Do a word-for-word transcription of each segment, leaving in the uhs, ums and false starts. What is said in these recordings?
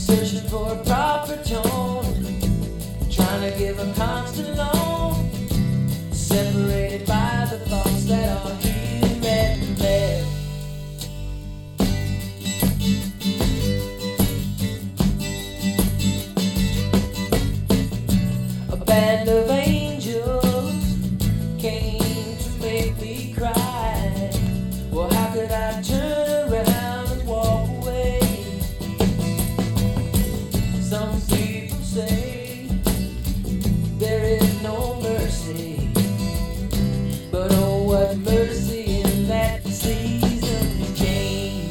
searching for a proper tone, trying to give a constant loan, separated by the thoughts that are here and there. A band of angels came to make me cry. Well, how could I turn around and walk away? Some people say there is no mercy, but oh, what mercy in that season's change.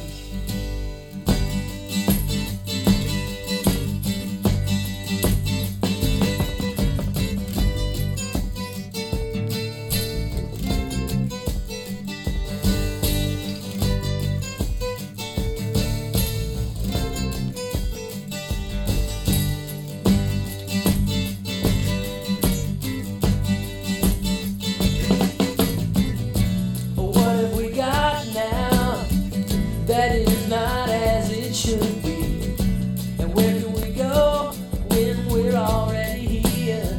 What have we got now that is not as it should be? And where can we go when we're already here?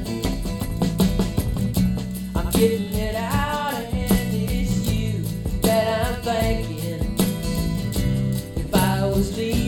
I'm getting it out and it's you that I'm thanking. If I was leaving